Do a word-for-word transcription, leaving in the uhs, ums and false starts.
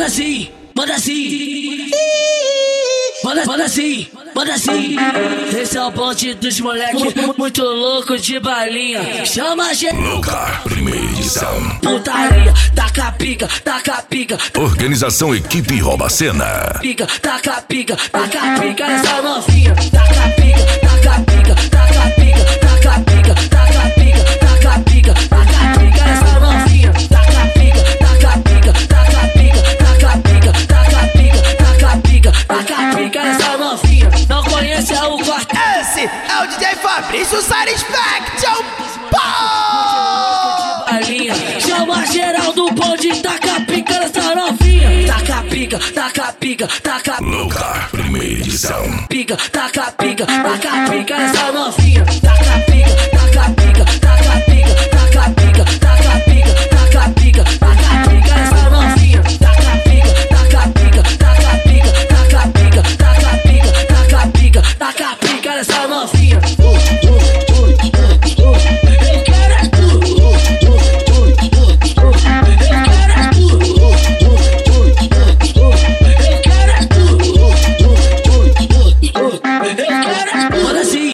manda assim, manda assim. Manda, manda assim, manda assim. Esse é o bonde dos moleque, muito louco de balinha. Chama a gente. Lugar, primeira edição. Putaria, taca pica, taca pica. Organização Equipe Rouba Cena. Pica, taca pica, taca pica nessa novinha. Taca pica, taca pica, taca pica, taca pica, taca pica, taca pica, taca pica nessa novinha. Taca pica, taca pica, taca pica, taca pica, taca pica, taca pica, taca pica nessa novinha. Não conhece é o corte. Esse é o D J Fabrício Satisfaction. Chama geral do bonde, taca pica nessa novinha. Taca pica, taca pica, taca Lugar, primeira edição. pica, taca pica, taca pica nessa novinha.